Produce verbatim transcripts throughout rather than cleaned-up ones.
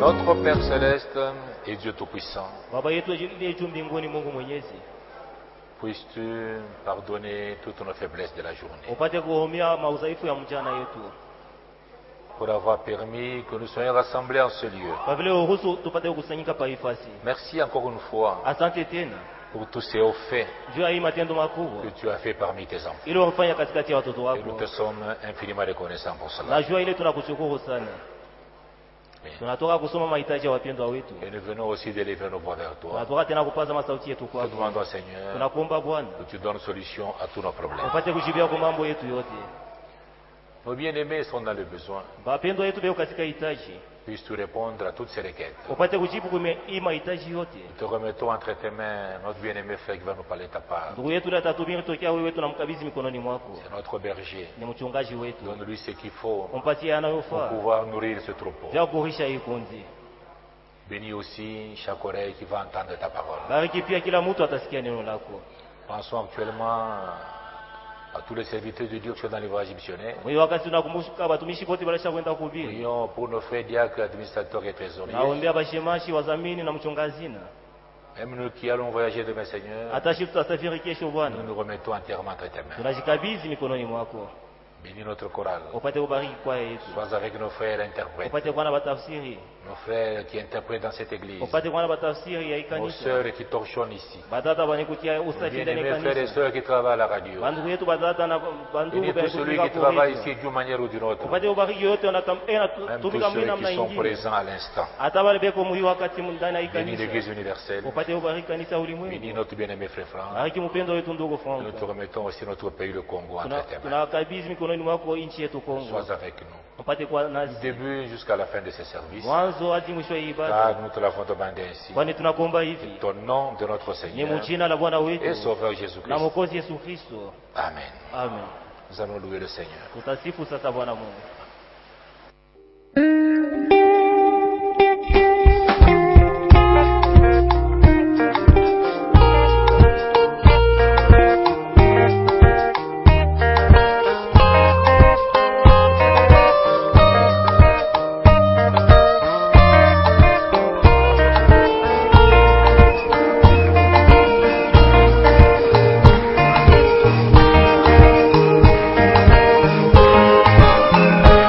Notre Père Céleste et Dieu Tout-Puissant, Baba yetu aliye juu mbinguni, Mungu Mwenyezi, puisses-tu pardonner toutes nos faiblesses de la journée, upate kuhurumia maudhaifu ya mchana yetu, pour avoir permis que nous soyons rassemblés en ce lieu. kwa vile uruhusu tupate kukusanyika pa ifasi. Merci encore une fois Asante tena pour tous ces hauts faits juu ya hii matendo makubwa que tu as fait parmi tes enfants. ili wafanya katikati ya watoto Et nous wako. te sommes infiniment reconnaissants pour cela. Najua ile tunakushukuru sana. Amen. Tunatoka kusoma mahitaji ya wapendwa wetu. Et nous venons aussi d'élever nos voix vers toi. Tunatoka tena kupaza masauti yetu Nous kwako. demandons, Seigneur, Tunakuomba Bwana, que tu donnes solution à tous nos problèmes. upate kujibia kwa mambo yetu yote. Nos bien-aimés sont dans le besoin. Wapendwa wetu beo katika hitaji, Puisses-tu répondre à toutes ces requêtes. upate kujibu kwa hii mahitaji yote. Nous te remettons entre tes mains notre bien-aimé frère qui va nous parler de ta part. Ndugu yetu ile atatuhubiri tokea wewe, tunamkabidhi mikononi mwako. C'est notre berger. Ni mchungaji wetu. Donne-lui ce qu'il faut Umpatie pour anayofaa pouvoir nourrir ce troupeau. vya kurisha hii kundi. Bénis aussi chaque oreille qui va entendre ta parole. Bariki pia kila mtu atasikia neno lako. Pensons actuellement à tous les serviteurs de Dieu qui sont dans les voyages missionnaires. Mwe wakati tunakumbuka watumishi wote walisha kwenda kuhubiri. Prions pour nos frères diacres, administrateurs et trésoriers. Naombea bashemashi, wazamini na mchungazina. Même nous qui allons voyager demain, Seigneur, Hata sisi tutasafiri kesho Bwana. nous nous remettons entièrement entre tes mains. Tunajikabidhi mikononi mwako. Bénis notre chorale. Upate kubariki kwa yetu. Sois avec nos frères interprètes, Upate kuwa na batafsiri. nos frères qui interprètent dans cette église, Upate kuwa na batafsiri ya nos kanisa. sœurs qui torchonnent ici, Batata banikutia nos usafiri ndani ya bien-aimés frères et kanisa. sœurs qui travaillent à la radio. Bandugu yetu batata na bandugu Bénis tous celui qui travaille ici d'une manière ou d'une autre, Upate kubariki yote wanatamena même tous tumika mwina ceux mna qui sont ingine. présents à l'instant. Hata wale beko muhi wakati ndani ya Bénis l'église kanisa. universelle, Upate kubariki kanisa bénis ulimwengu. notre bien-aimé frère Franck. Bariki mpendo wetu ndugu Et nous te Frank. remettons aussi notre pays, le Congo, entre Tuna- tes mains. Tunawakabidhi mikononi mwako nchi yetu Kongo. Sois avec nous, Upate kuwa du nasi début jusqu'à la fin de ce service, mwanzo hadi mwisho wa ibada. car nous te l'avons demandé ainsi. Kwani tunakuomba hivi Ton nom de notre ni Seigneur mjina la Bwana et wetu Sauveur na Jésus-Christ. Mwokozi Yesu Kristo. Amen. Amen. Nous allons louer le Seigneur. Tutasifu sasa Bwana Mungu. Thank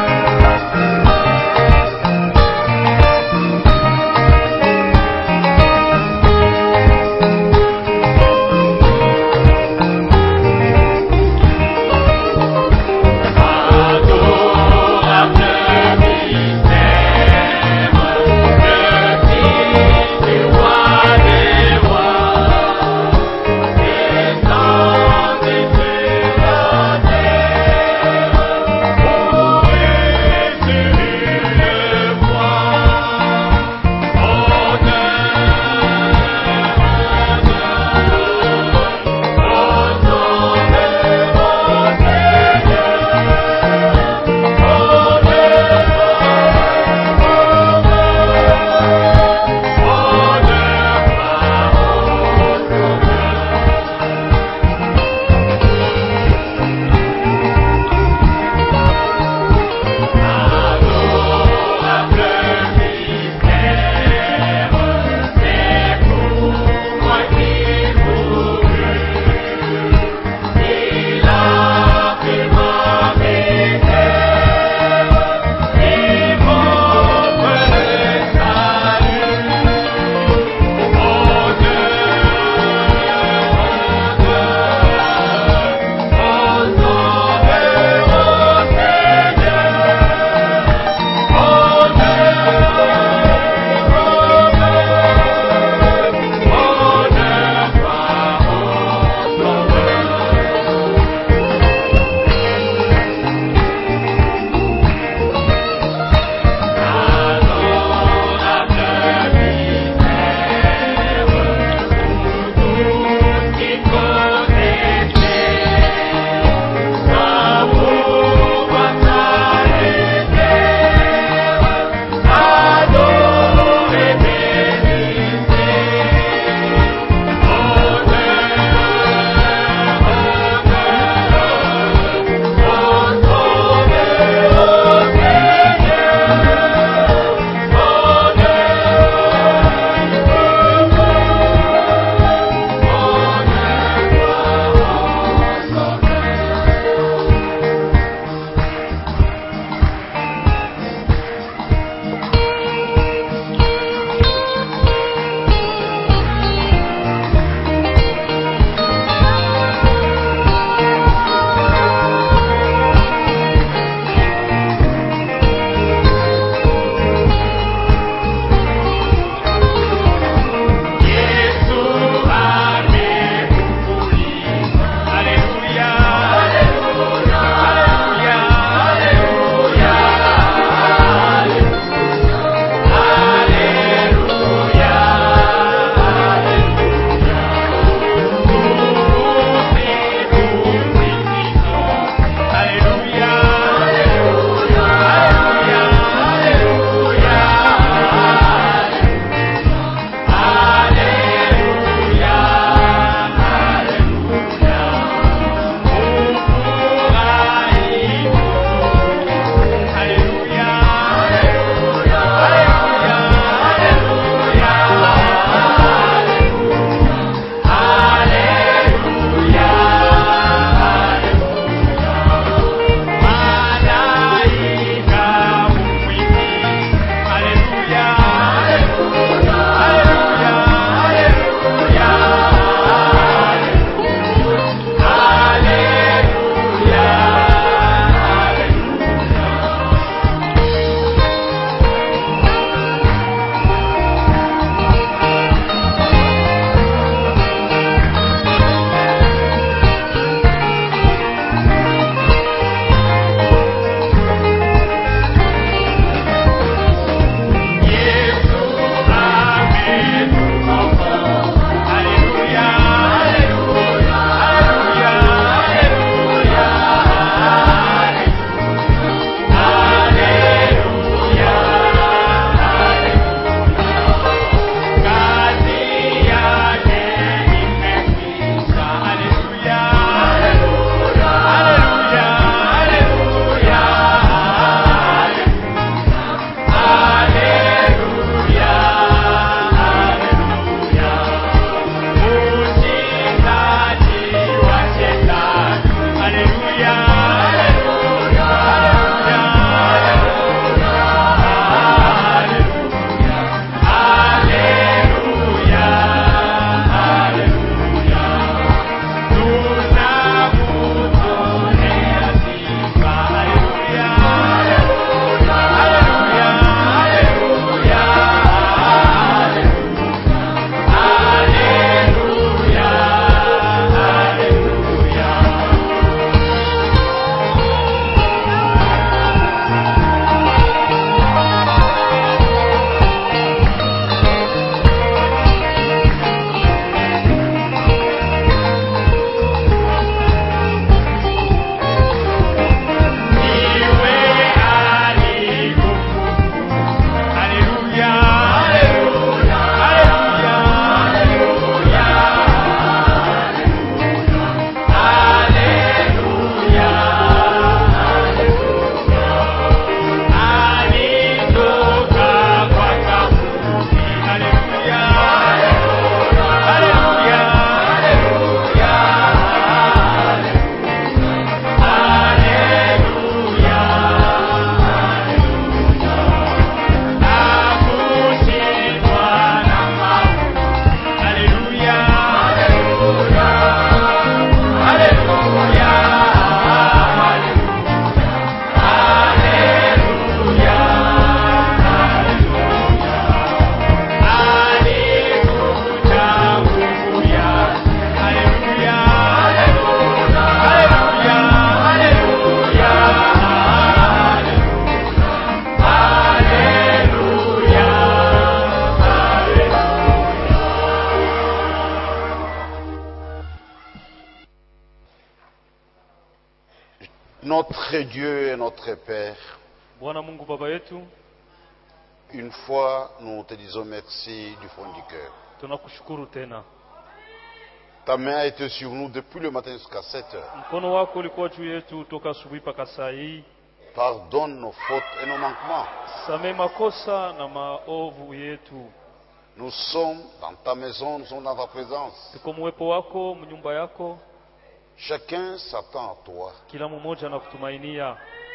Notre Dieu et notre Père, Bwana Mungu Baba yetu, une fois nous te disons merci du fond du cœur. tunakushukuru tena. Ta main a été sur nous depuis le matin jusqu'à sept heures. Mkono wako ulikuwa juu yetu toka asubuhi mpaka saa hii. Pardonne nos fautes et nos manquements. Samehe makosa na maovu yetu. Nous sommes dans ta maison, nous sommes dans ta présence. Tuko mwepo wako, mnyumba yako. Chacun s'attend à toi. Kila mmoja anakutumainia.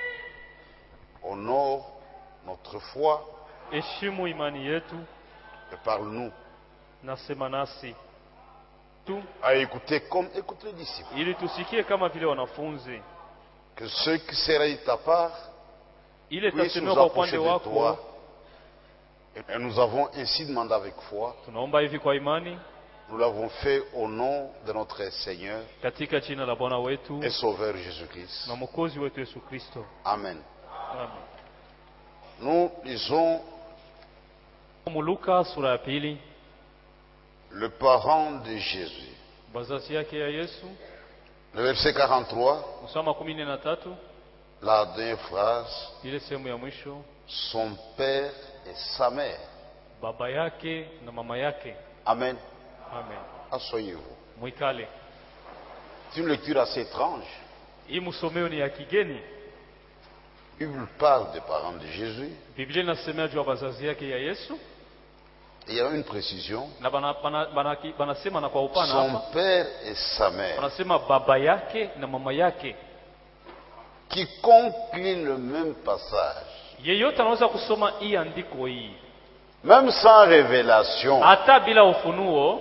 Honore notre foi Heshimu imani yetu et parle-nous. na sema nasi tu À écouter comme écoutent les disciples. ili tusikie kama vile wanafunzi. Que ce qui sera de ta part Ile puisse tasemewa nous kwa approcher upande de wako. toi. Et nous avons ainsi demandé avec foi. Tunaomba hivi kwa imani Nous l'avons fait au nom de notre Seigneur katika jina la Bwana wetu et Sauveur Jésus-Christ. na Mwokozi wetu Yesu Kristo. Amen. Amen. Nous lisons Luka sura ya pili. le parent de Jésus. Bazazi yake ya Yesu, Le verset quarante-trois, mstari kumi na tatu, la dernière phrase, ile sehemu ya mwisho, son père et sa mère. baba yake na mama yake. Amen. Amen. Asseyez-vous. Mwikale. C'est une lecture assez étrange. Hii msomeo ni ya kigeni. Il parle des parents de Jésus. Biblia inasemea juu ya bazazi yake ya Yesu Et il y a une précision. na bana bana bana banasema na kwa upana Son hapa. père et sa mère. Wanasema baba yake na mama yake. Quiconque lit le même passage, Yeyote anaweza kusoma hii andiko hii même sans révélation, hata bila ufunuo,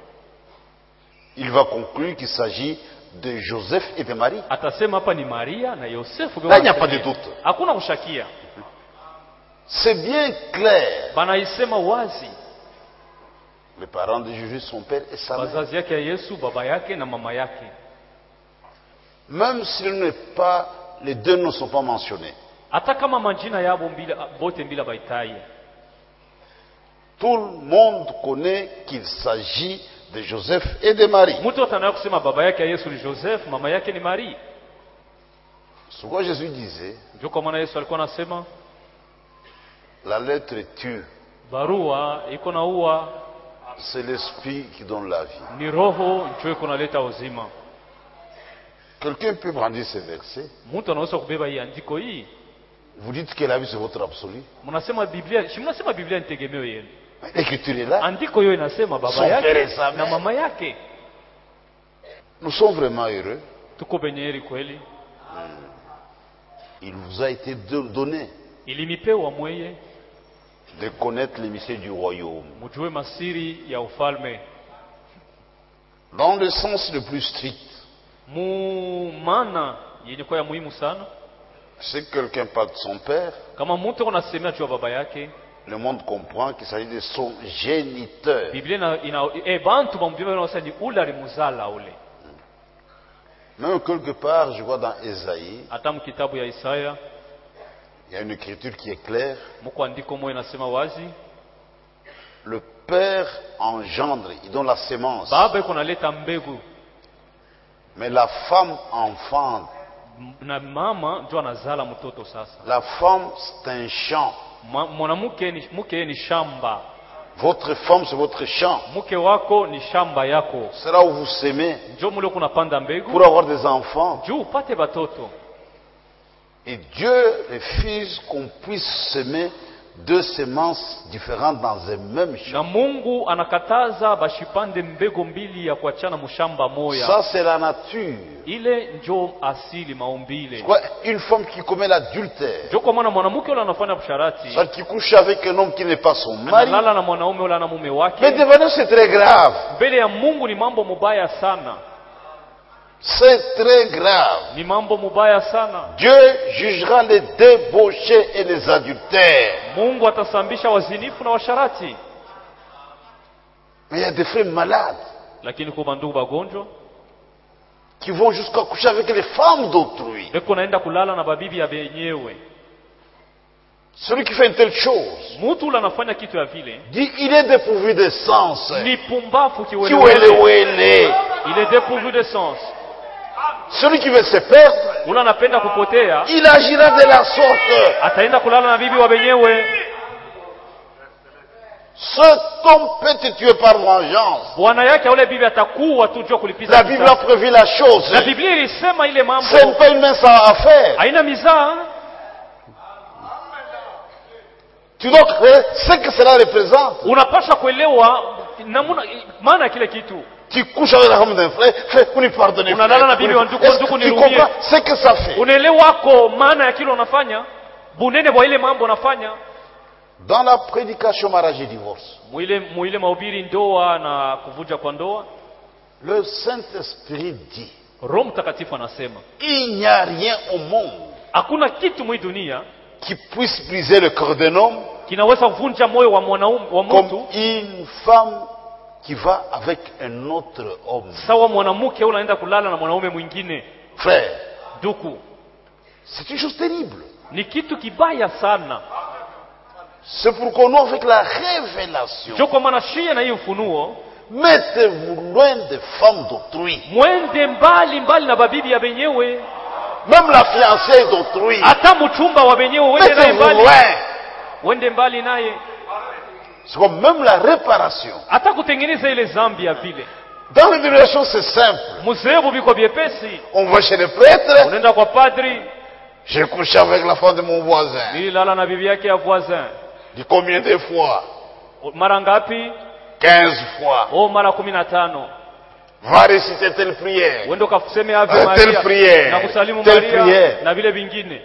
il va conclure qu'il s'agit de Joseph et de Marie. atasema hapa ni Maria na Yosefu. Là, il n'y a pas de doute. Hakuna kushakia. C'est bien clair. Banaisema wazi. Les parents de Jésus, son père et sa mère. Bazazi yake ya Yesu, baba yake na mama yake. Même s'il n'est pas, les deux ne sont pas mentionnés. Hata kama majina yabo mbila bote mbila baitai. Tout le monde connaît qu'il s'agit de Joseph et de Marie. Mtu atanaye kusema baba yake ya Yesu ni Joseph, mama yake ni Marie. Ce que Jésus disait, Ndio kwa maana Yesu alikuwa anasema la lettre tue, barua iko na ua, c'est l'esprit qui donne la vie. ni roho ndio iko naleta uzima. Quelqu'un peut brandir ces versets. Mtu anaweza kubeba hii andiko hii. Vous dites que la vie c'est votre absolu. Mnasema Biblia, si mnasema Biblia ni tegemeo yenu. L'écriture est là. Andiko hiyo inasema baba Son père et yake sa mère. na mama yake. Nous sommes vraiment heureux. Tuko benye heri kweli. Il vous a été donné Ilinipewa mweye de connaître les mystères du royaume. mjue masiri ya ufalme. Dans le sens le plus strict, Mu maana yenye kwa ya muhimu sana. si quelqu'un parle de son père, Kama mtu anasemea juu ya baba yake, le monde comprend qu'il s'agit de son géniteur. Biblia ina, ina eh bantu bamubibwa wanasema ni ule alimuzala ule. Même quelque part, je vois dans Ésaïe, Hata mkitabu ya Isaya il y a une écriture qui est claire. mko andiko moja inasema wazi, Le père engendre, il donne la semence. baba yuko naleta mbegu Mais la femme enfante. na mama ndio anazala mtoto sasa. La femme, c'est un champ. Ma- Mwanamke ni mke ni shamba. Votre femme, c'est votre champ. Mke wako ni shamba yako. C'est là où vous semez Ndio mule kunapanda mbegu pour avoir des enfants. juu upate batoto. Et Dieu refuse qu'on puisse semer deux semences différentes dans un même Na champ. Mungu anakataza bashipande mbegu mbili ya kuachana mshamba moya. Ça, c'est la nature. Ile njo asili maumbile. Quoi, une femme qui commet l'adultère, Njo kwa maana mwanamke yule anafanya busharati, celle qui couche avec un homme qui n'est pas son mari, analala na mwanaume yule na mume mais wake. devant nous, c'est très grave. Mbele ya Mungu ni mambo mubaya sana. C'est très grave. Ni mambo mubaya sana. Dieu jugera les débauchés et les adultères. Mungu atasambisha wazinifu na washarati. Mais il y a des frères malades Lakini kwa bandugu bagonjwa qui vont jusqu'à coucher avec les femmes d'autrui. beko naenda kulala na babibi ya benyewe. Celui qui fait une telle chose Mtu ule anafanya kitu ya vile dit il est dépourvu de sens. ni pumbafu Kiwele kiwele. wele. Il est dépourvu de sens. Celui qui veut se perdre, ule anapenda kupotea il agira de la sorte. ataenda kulala na bibi wa wenyewe. Cet homme peut te tuer par vengeance. Bwana yake ule bibi atakuwa tu jua kulipiza La Bible a kisasi. prévu la chose. Na Biblia ilisema ile mambo Ce n'est pas une mince affaire. haina mizaa. Tu dois créer ce que cela représente. Unapaswa kuelewa namna maana ya kile kitu. Tu couches avec la femme d'un frère, frère, vous lui pardonnez. Unalala na frère, bibi vous wa lui- ndugu, Est-ce ndugu que tu nirumie. comprends ce que ça fait? Unaelewa ko maana ya kile unafanya? Bunene bwa ile mambo unafanya. Dans la prédication mariage et divorce, Mwile mwile mahubiri ndoa na kuvunja kwa ndoa, le Saint-Esprit dit, Roho Mtakatifu anasema il n'y a rien au monde hakuna kitu mwi dunia qui puisse briser le cœur d'un homme kinaweza kuvunja moyo wa mwanaume wa comme mtu une femme qui va avec un autre homme. sawa mwanamke au anaenda kulala na mwanaume mwingine. Frère, Duku, c'est une chose terrible. ni kitu kibaya sana. C'est pourquoi nous, avec la révélation, Jo kwa maana shia na hii ufunuo, mettez-vous loin des femmes d'autrui. mwende mbali mbali na babibi ya benyewe, Même la fiancée d'autrui. hata mchumba wa benyewe wende naye Mettez-vous mbali, loin. wende mbali naye, C'est comme même la réparation. hata kutengeneza ile zambi ya vile. Dans l'éducation, c'est simple. Mzebu biko byepesi, On va chez le prêtre. unaenda kwa padri, J'ai couché avec la femme de mon voisin. nililala na bibi yake ya voisin. Dis combien de fois? Mara ngapi? Quinze fois. Oh, mara kumi na tano. Va réciter telle prière. Uende ukaseme Ave Euh, telle Maria prière, na kusalimu telle Maria prière. na vile vingine.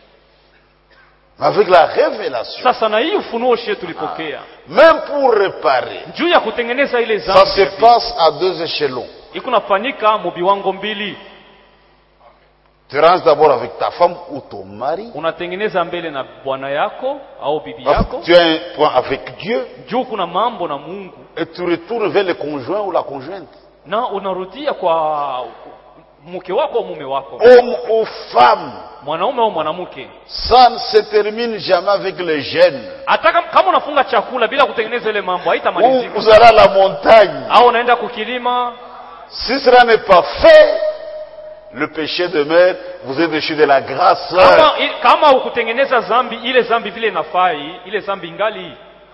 Avec la révélation. Sasa na hii ufunuo shie tulipokea Même pour réparer. juu ya kutengeneza ile Ça zambi, se passe à deux échelons. iko nafanyika mu biwango mbili. Tu rentres d'abord avec ta femme ou ton mari. Unatengeneza mbele na bwana yako au bibi Parce yako, que tu as un point avec Dieu. juu kuna mambo na Mungu, Et tu retournes vers le conjoint ou la conjointe. na unarudia kwa mke wako au mume wako, Homme ou femme. mwanaume au mwanamke. Ça ne se termine jamais avec les jeunes. Hata kama- kama unafunga chakula bila kutengeneza ile mambo Ou haitamalizika, vous allez à la montagne. au unaenda kukilima. Si cela n'est pas fait, le péché demeure, vous êtes déchu de la grâce. Kama, i- kama ukutengeneza zambi, ile zambi vile inafai, ile zambi ingali.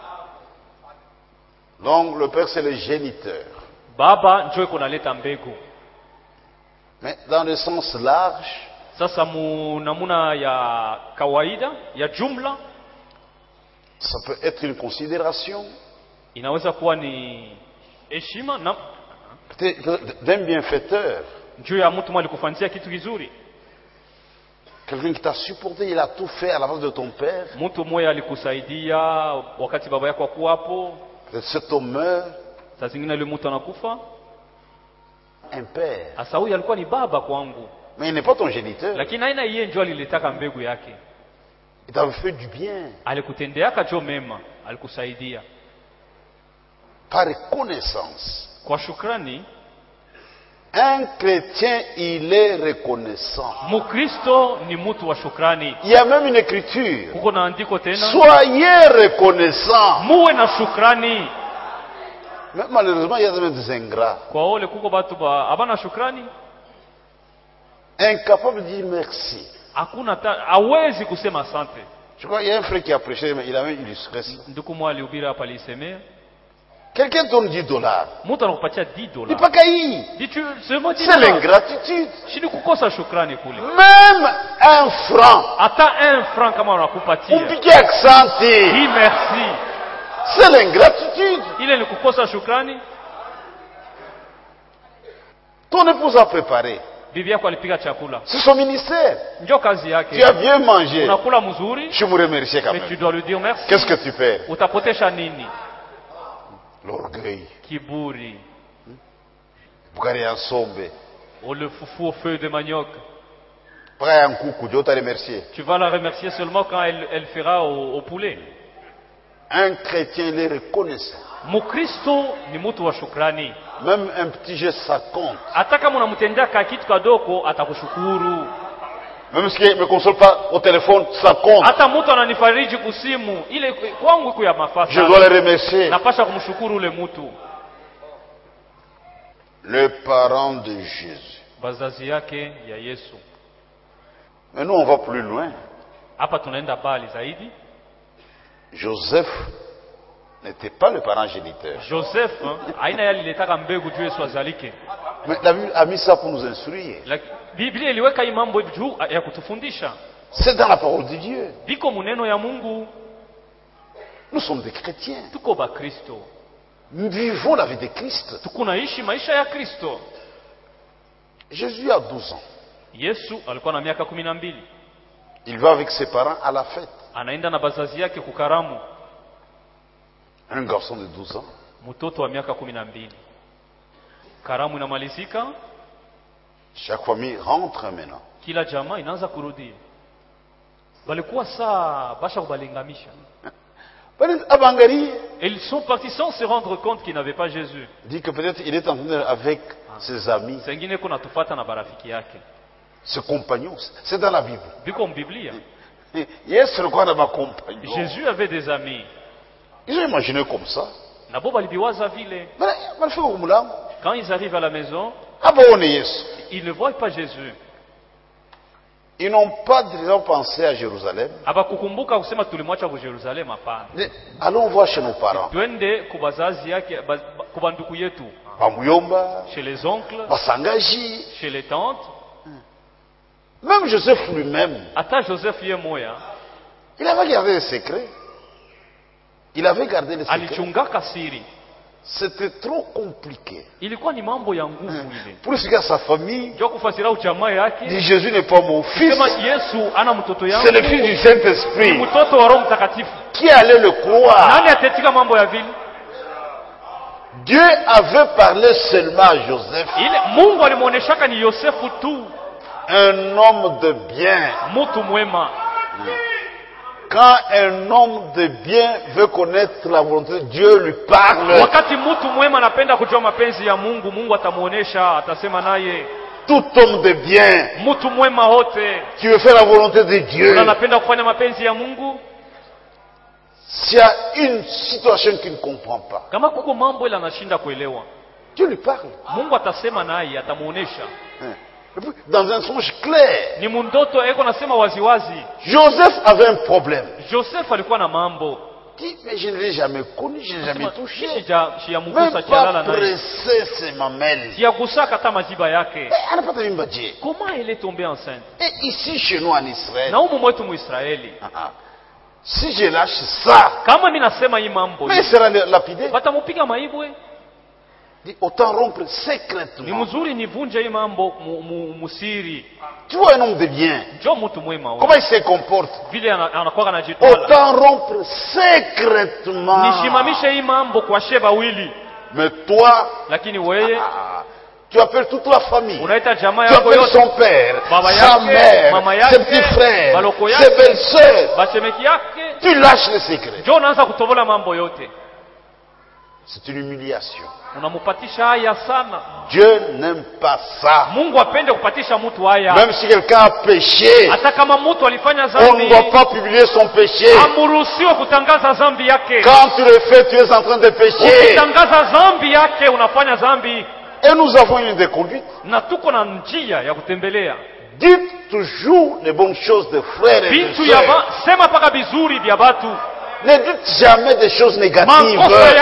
Donc le Père c'est le géniteur. Baba njoo iko naleta mbegu. Mais dans le sens large, Sasa mu namuna ya kawaida ya jumla ça peut être une considération inaweza kuwa ni heshima na peut-être d'un bienfaiteur. juu ya mtu mali kufanyia kitu kizuri. Quelqu'un qui t'a supporté, il a tout fait à la place de ton père. Mtu mmoja alikusaidia wakati baba yako hakuwapo, Peut-être cet homme meurt, saa zingine ile mtu anakufa. un père. Sasa huyu alikuwa ni baba kwangu, Mais il n'est pas ton géniteur. lakini aina yeye njoo alilitaka mbegu yake, Il t'avait fait du bien. alikutendeaka jo mema, alikusaidia Par reconnaissance. kwa shukrani. Un chrétien, il est reconnaissant. Mukristo ni mtu wa shukrani. Il y a même une écriture. Kuko na andiko tena, Soyez reconnaissants. muwe na shukrani. Mais malheureusement, il y a même des ingrats. Kwa ole kuko batu ba abana shukrani, Incapables de dire merci. hakuna ta, hawezi kusema asante. Je crois qu'il y a un frère qui a prêché, mais il a même illustré ça. Ndugu mwa alihubiri hapa, alisemea Quelqu'un donne dix dollars. mtu anakupatia dix Il dollars, n'est pas caï. dis tu sema dix C'est dollars, l'ingratitude. shini kukosa shukrani kule. Même un franc. Hata un franc kama Ou wanakupatia, piquer accent. dis merci, C'est l'ingratitude. ile ni kukosa shukrani. Ton épouse a préparé. Bibi yako alipiga chakula, C'est son ministère. ndio kazi Tu yake. as bien mangé. Unakula mzuri, Je vous remercie quand mais tu même. dois lui dire merci. Qu'est-ce que tu perds? Utapotesha nini? L'orgueil. Kiburi, Bukari en sombe. ou le foufou au feu de manioc. Prends un coucou, Dieu t'a remercié. Tu vas la remercier seulement quand elle, elle fera au, au poulet. Un chrétien, il est reconnaissant. Mukristo ni mtu wa shukrani. Même un petit geste, ça compte. Hata kama unamtendea kitu kadogo atakushukuru. Même ce qui ne me console pas au téléphone, ça compte. Hata mtu ananifariji kusimu, ile kwangu iko ya mafasa. Je dois le remercier. Napasha kumshukuru ule mtu. Le parent de Jésus, bazazi yake ya Yesu. Mais nous on va plus loin. Hapa tunaenda bali zaidi. Joseph n'était pas le parent géniteur. Joseph aina yaliletaka mbegu juu Yesu azalike. Mais la Bible a mis ça pour nous instruire. La Biblia iliweka hii mambo juu ya kutufundisha. C'est dans la parole de Dieu. Biko muneno ya Mungu. Nous sommes des chrétiens. Tuko ba Kristo. Nous vivons la vie de Christ. Tukunaishi maisha ya Kristo. Jésus a douze ans. Yesu alikuwa na miaka kumi na mbili. Il va avec ses parents à la fête. Anaenda na bazazi yake kukaramu. Un garçon de douze ans. Mtoto wa miaka kumi na mbili. Karamu inamalizika. Chaque famille rentre maintenant. Kila jamaa inaanza kurudi. Balikuwa saa basha kubalingamisha. Et ils sont partis sans se rendre compte qu'ils n'avaient pas Jésus. Dit que peut-être il est en train avec ses amis. Sengine kuna tufata na barafiki yake. Ses compagnons, c'est dans la Bible. Biko mbiblia. Yes, le quoi de ma compagnon. Jésus avait des amis. Ils ont imaginé comme ça. Nabo balibiwaza vile. Quand ils arrivent à la maison, ils ne voient pas Jésus. Ils n'ont pas déjà pensé à Jérusalem. Abakukumbuka kusema tulimwacha kwa Yerusalemu hapana. Allons voir chez nos parents. Twende kubazazi yake kubanduku yetu. Bamuyomba, chez les oncles, Basangaji, chez les tantes. Même Joseph lui-même. Ata Joseph yemoya. Il avait gardé les secrets. Il avait gardé les secrets. Alichungaka siri. C'était trop compliqué. Ilikuwa ni mambo ya nguvu ile. Pour expliquer à sa famille, ndio kufasira ujamaa yake. Dit Jésus n'est pas mon fils. Sema Yesu ana mtoto yangu. C'est le fils du Saint-Esprit. Ni mtoto wa Roho Mtakatifu. Qui allait le croire? Nani atetika mambo ya vile? Dieu avait parlé seulement à Joseph. Ile Mungu alimuoneshaka ni Yosefu tu. Un homme de bien. Mtu mwema. Quand un homme de bien veut connaître la volonté de Dieu, lui parle. Wakati mtu mwema anapenda kujua mapenzi ya Mungu, Mungu atamuonesha, atasema naye. Tout homme de bien. Mtu mwema wote. Qui veut faire la volonté de Dieu. Anapenda kufanya mapenzi ya Mungu. S'il y a une situation qu'il ne comprend pas, kama kuko mambo ile anashinda kuelewa, Dieu lui parle. Mungu atasema naye, atamuonesha. Dans un songe clair. Ni mundoto eko nasema waziwazi. Joseph avait un problème. Joseph alikuwa na mambo. Dit, mais je ne l'ai jamais connu, je ne l'ai jamais touché. Même pas pressé ses mamelles. Comment elle est tombée enceinte? Et ici chez nous en Israël. Ah, ah. Si je lâche ça, mais il sera lapidé. Dit, autant rompre secrètement. Tu vois un homme de bien. Comment il se comporte? Autant rompre secrètement. Mais toi, ah, tu appelles toute la famille. Tu appelles son père, sa mère, ses petits frères, ses belles-sœurs. Tu lâches les secrets. C'est une humiliation. Dieu n'aime pas ça. Même si quelqu'un a péché, on ne doit pas publier son péché. Quand tu le fais, tu es en train de pécher. Et nous avons une des conduites. Dites toujours les bonnes choses des frères et des sœurs. Ne dites jamais des choses négatives.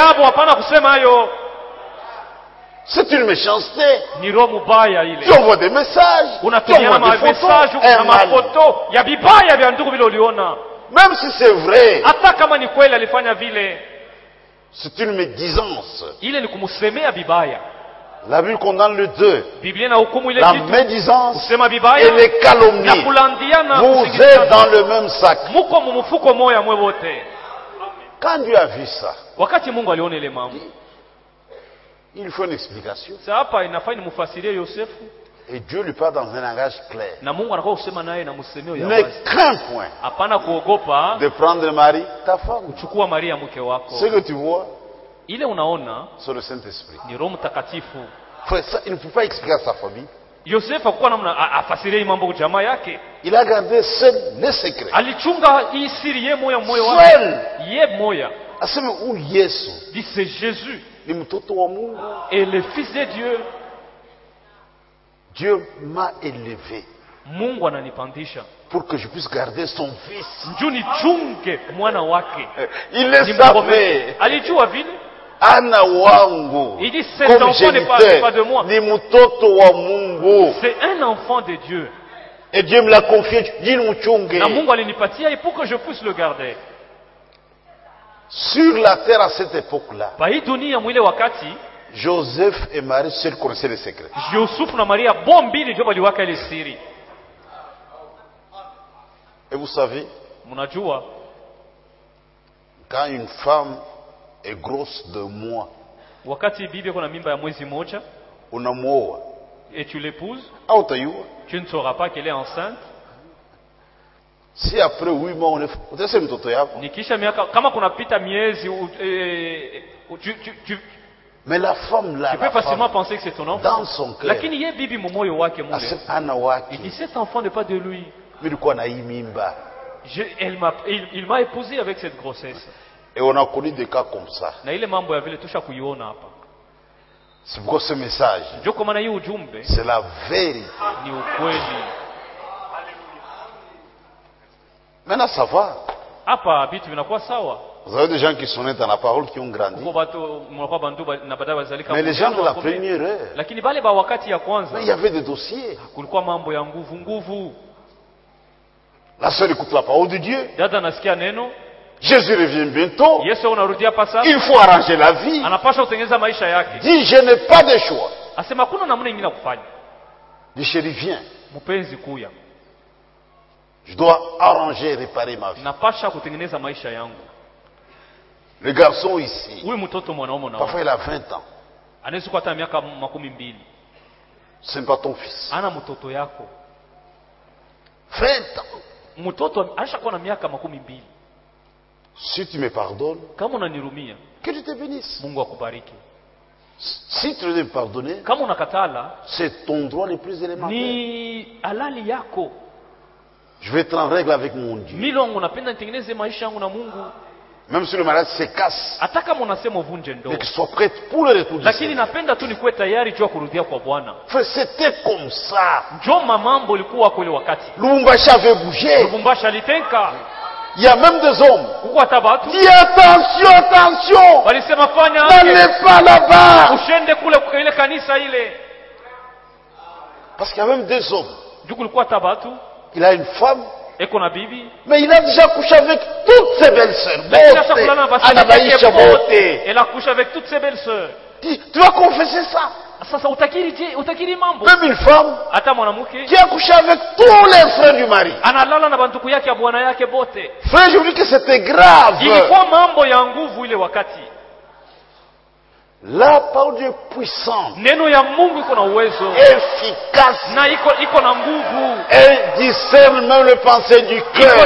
C'est une méchanceté. Tu envoies des messages. Tu envoies des photos. Un mal. Même si c'est vrai, c'est une médisance. La Bible condamne le deux. La médisance et les calomnies. Vous êtes dans le même sac. Quand Dieu a vu ça, il faut une explication. Et Dieu lui parle dans un langage clair. Ne crains point de prendre Marie, ta femme. Ce que tu vois, c'est le Saint-Esprit. Il ne peut pas expliquer à sa famille. Il a gardé seul les secrets. Seul. Où Yesu. C'est Jésus. Et le Fils de Dieu. Dieu m'a élevé Mungu ananipandisha pour que je puisse garder son fils. Njoo nichunge mwana wake. Il le savait. Alijua vile. Ana wangu. Il dit cet enfant n'est pas, pas de moi. Ni mtoto wa Mungu. C'est un enfant de Dieu. Et Dieu me l'a confié. Dis mchunge. Na Mungu alinipatia et pour que je puisse le garder. Sur la terre à cette époque-là. Pa hii dunia mwile wakati Joseph et Marie seuls connaissaient les secrets. Joseph na Maria bombili ndio waliwaka ile siri. Et vous savez, mnajua quand une femme est grosse de mois, wakati bibi kuna mimba ya mwezi moja, unamuoa et tu l'épouses, au utayua, tu ne sauras pas qu'elle est enceinte. Si après huit mois on est utasema mtoto yako, nikisha miaka kama kuna pita miezi eh, tu tu tu mais la femme là, tu peux facilement penser que c'est ton enfant dans son cœur. Lakini ye bibi momoyo wake mule, ana wake, il dit cet enfant n'est pas de lui. Nilikuwa na hii mimba. Je, elle m'a, il, il m'a épousé avec cette grossesse. Et on a connu des cas comme ça. Na ile mambo ya vile tusha kuiona hapa. C'est pourquoi ce message, c'est la vérité. Ni ukweli. Maintenant ça va. Hapa vitu vinakuwa sawa. Vous avez des gens qui sont nés dans la parole qui ont grandi. Mais les gens de la première heure, mais il y avait des dossiers. La sœur écoute la parole de Dieu. Jésus revient bientôt. Il faut arranger la vie. Dis, je n'ai pas de choix. Dis, chérie, viens. Je dois arranger et réparer ma vie. Le garçon ici, parfois il a vingt ans. Ce n'est pas ton fils. vingt ans. Si tu me pardonnes, que Dieu te bénisse. Si tu ne veux me pardonner, c'est ton droit le plus élémentaire. Je vais être en règle avec mon Dieu. Même si le mariage se casse, mais qu'il soit prêt pour le retour du Seigneur. Frère, c'était comme ça. Lubumbashi avait bougé. Il y a même des hommes. Dis attention, attention. N'allez pas là-bas. Parce qu'il y a même des hommes. Il a une femme. Mais il a déjà couché avec toutes ses belles-sœurs. Elle a couché avec toutes ses belles-sœurs. Tu vas confesser ça. Même une femme qui a couché avec tous les frères du mari. Frère, je vous dis que c'était grave. La parole de Dieu est puissante, efficace, elle discerne même le pensée du cœur.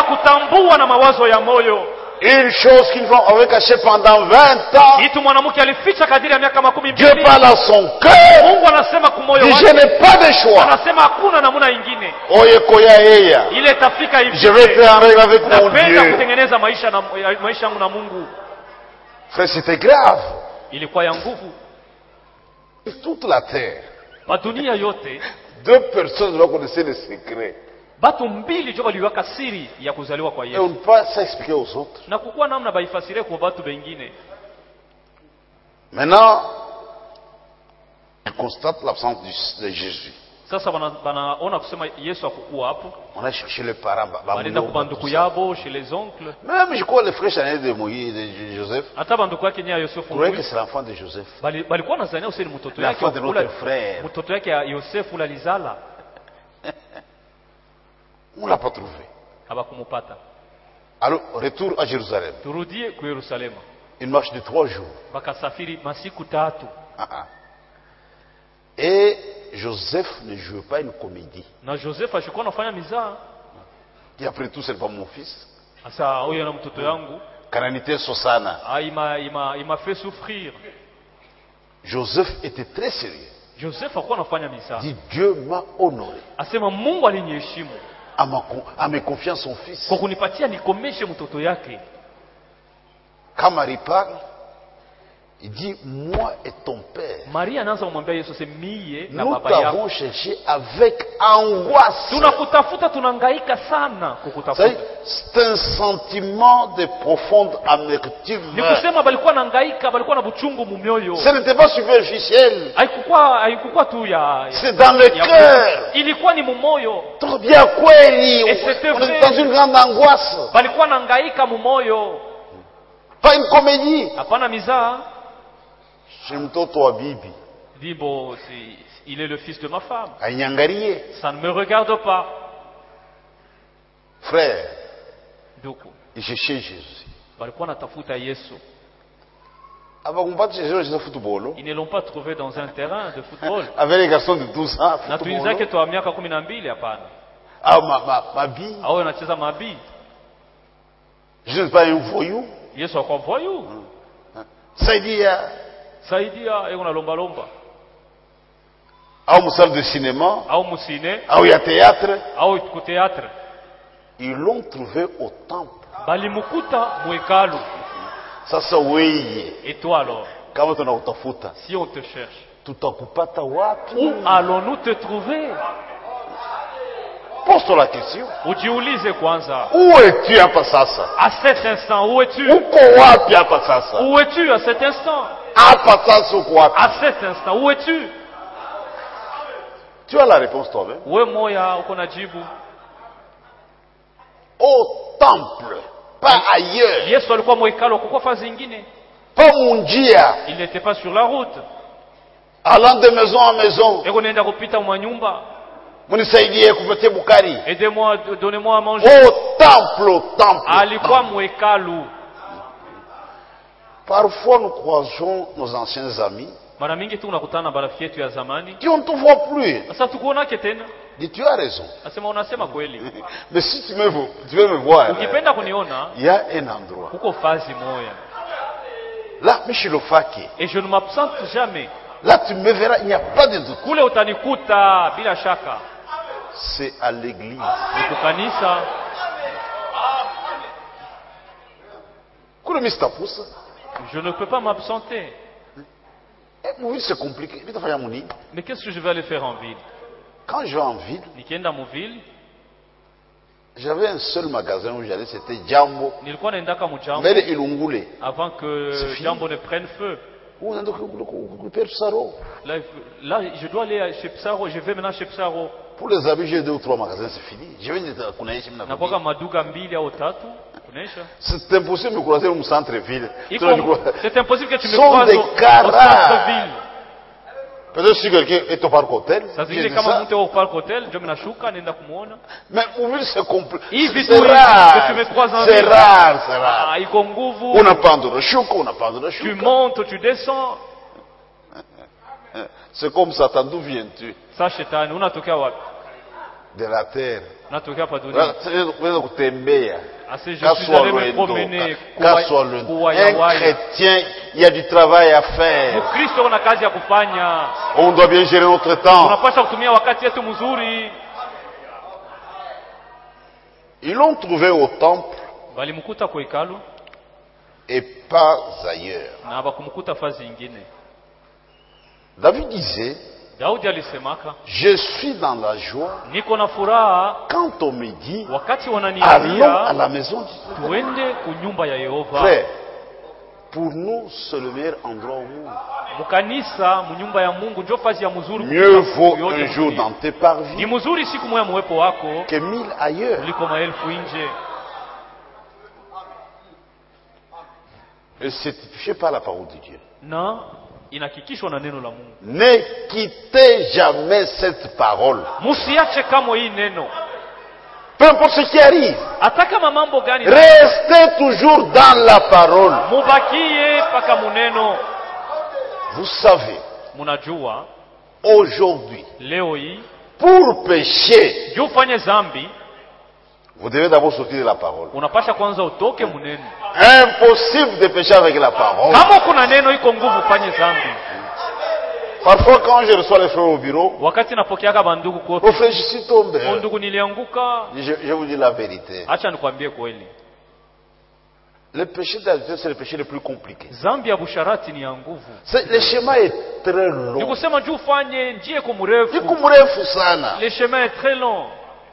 Une chose qu'ils ont caché pendant vingt ans, Dieu parle à son cœur. Dit, je n'ai pas de choix. Je vais faire un règle avec mon Dieu. Frère, c'était grave. Toute la terre, deux personnes doivent connaître les secrets. Et on ne peut pas s'expliquer aux autres. Maintenant, on constate l'absence de Jésus. On a cherché les parents, chez les oncles. Même je crois les frères Chanel de Moïse, de Joseph. Je croyais que c'est l'enfant de Joseph. L'enfant de notre frère. On ne l'a pas trouvé. Alors, retour à Jérusalem. Une marche de trois jours. Et Joseph ne jouait pas une comédie. Et après tout, ce n'est pas mon fils. Cananité Sosana. Il m'a fait souffrir. Joseph était très sérieux. Joseph dit, Dieu m'a honoré à me confier son fils. Quand Quand Marie parle, Il dit, moi et ton père, Maria anaanza kumwambia Yesu se mie na nous baba yako t'avons cherché avec angoisse. Tunakutafuta tunangaika sana kukutafuta. C'est un sentiment de profonde amertume. Ni kusema balikuwa nangaika, balikuwa na buchungu mu mioyo. Ce n'était pas superficiel. Haikuwa haikuwa tu ya, c'est dans le cœur. Ilikuwa ni mu moyo. Trop bien kweli. On est dans une grande angoisse. Balikuwa nangaika mu moyo. Pas une comédie. Hapana mizaa. C'est mtoto wa bibi. Dit bon, il est le fils de ma femme. Ainyangarie. Ça ne me regarde pas. Frère. Duku. Il cherchait Jésus. Balikuwa natafuta Yesu. Ils ne l'ont pas trouvé dans un terrain de football. Avec les garçons de douze ans. Na tuinzake tu miaka kumi na mbili hapana. Ah ma ma mabi. Ah anacheza mabi. Je ne suis pas un voyou. Yesu akwa voyou. Saidia. Saidia eko na lomba lomba. Au musal de cinéma. Au musine. Au ya théâtre. Au ku théâtre. Ils l'ont trouvé au temple. Balimukuta mwekalu. Sasa weye. Et toi alors? Kama tunakutafuta. Si on te cherche. Tutakupata wapi? Où allons-nous te trouver? Pose-toi la question. Ujiulize kwanza. Où es-tu hapa sasa? À cet instant, où es-tu? Uko wapi hapa sasa? Où es-tu à cet instant? Hapa sasa uko wapi? À cet instant, où es-tu? Tu as la réponse toi-même. Wewe moya uko na jibu. Au temple, pas ailleurs. Yesu alikuwa mwekalo kwa fazi nyingine. Pas munjia. Il n'était pas sur la route. Allant de maison en maison. Eko nenda kupita mwa nyumba. Munisaidie kupatia bukari. Aidez-moi, donnez-moi à manger. Au temple, au temple. Alikuwa mwekalu. Parfois nous croisons nos anciens amis. Mara mingi tu unakutana na marafiki yetu ya zamani. Qui on ne voit plus. Sasa tukuonake tena. Dis tu as raison. Nasema unasema kweli. Mais si tu me tu veux me voir. Ukipenda kuniona, il y a un endroit. Kuko fazi moya. Là, Michilofaki. Et je ne m'absente jamais. Là tu me verras, il n'y a pas de doute. Kule utanikuta bila shaka. C'est à l'église. Ni kanisa. Kule mistapusa. Je ne peux pas m'absenter. Mon ville c'est compliqué. Mais qu'est-ce que je vais aller faire en ville? Quand je vais en ville, Nikienda mu ville, j'avais un seul magasin où j'allais, c'était Jambo. Nilikuwa naendaka mu Jambo. Mais Ilungule. Avant que Jambo ne prenne feu. Là, là, je dois aller chez Psaro. Je vais maintenant chez Psaro. Pour les habits, j'ai deux ou trois magasins, c'est fini. Je vais napoka maduka mbili au tatu. C'est impossible de me croiser au centre-ville. C'est impossible que tu me croises au, au centre-ville. Peut-être si quelqu'un est au parc hôtel. Mais au ville c'est compliqué. C'est rare. C'est rare, c'est rare. On n'a pas de chouka, on n'a pas de chouka. Tu montes, tu descends. C'est comme ça, d'où viens-tu? De la terre. Qu'à soit loin. Un chrétien, il y a du travail à faire. On doit bien gérer notre temps. Ils l'ont trouvé au temple et pas ailleurs. David disait, je suis dans la joie quand on me dit allons à la maison du Seigneur. Frère, pour nous c'est le meilleur endroit au monde. Mieux vaut un jour dans tes parvis que mille ailleurs. Et c'est touché par la parole de Dieu. Non. Inakikishwa na neno la Mungu. Ne quittez jamais cette parole. Musiache kama hii neno. Peu importe ce qui arrive. Ataka mambo gani. Restez toujours dans la parole. Mubakie paka muneno. Vous savez. Munajua. Aujourd'hui. Leo hii. Pour pécher. Juu fanye zambi. Vous devez d'abord sortir de la parole. Unapasha kwanza utoke muneno. Impossible de pécher avec la parole. Kama kuna neno iko nguvu fanye zambi. Parfois quand je reçois les frères au bureau, wakati napokeaga bandugu kwa au frère je suis tombé. Ndugu nilianguka. Je, je vous dis la vérité. Acha nikwambie kweli. Le péché d'adultère, c'est le péché le plus compliqué. Zambi ya busharati ni ya nguvu. Le chemin est très long. Ni kusema juu ufanye njia iko mrefu. Iko mrefu sana. Le chemin est très long.